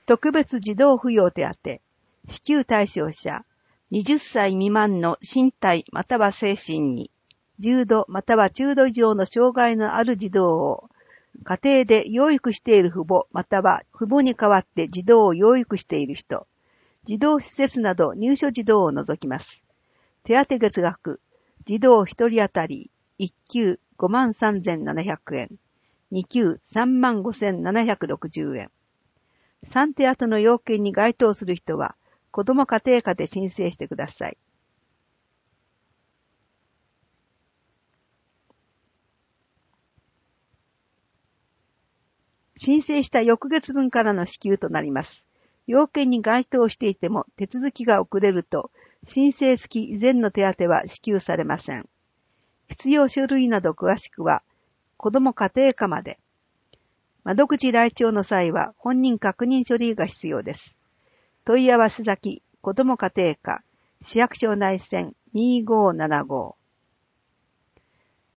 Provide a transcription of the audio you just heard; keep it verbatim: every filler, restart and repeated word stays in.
特別児童扶養手当、支給対象者、はたち未満の身体または精神に、重度または中度以上の障害のある児童を、家庭で養育している父母または父母に代わって児童を養育している人、児童施設など入所児童を除きます。手当月額、児童一人当たりいっ級ごまんさんぜんななひゃくえん、に級さんまんごせんななひゃくろくじゅうえん。さん手当の要件に該当する人は、子ども家庭課で申請してください。申請した翌月分からの支給となります。要件に該当していても手続きが遅れると、申請付き以前の手当は支給されません。必要書類など詳しくは、子ども家庭課まで。窓口来庁の際は本人確認書類が必要です。問い合わせ先、子ども家庭課、市役所内線にーごーななご。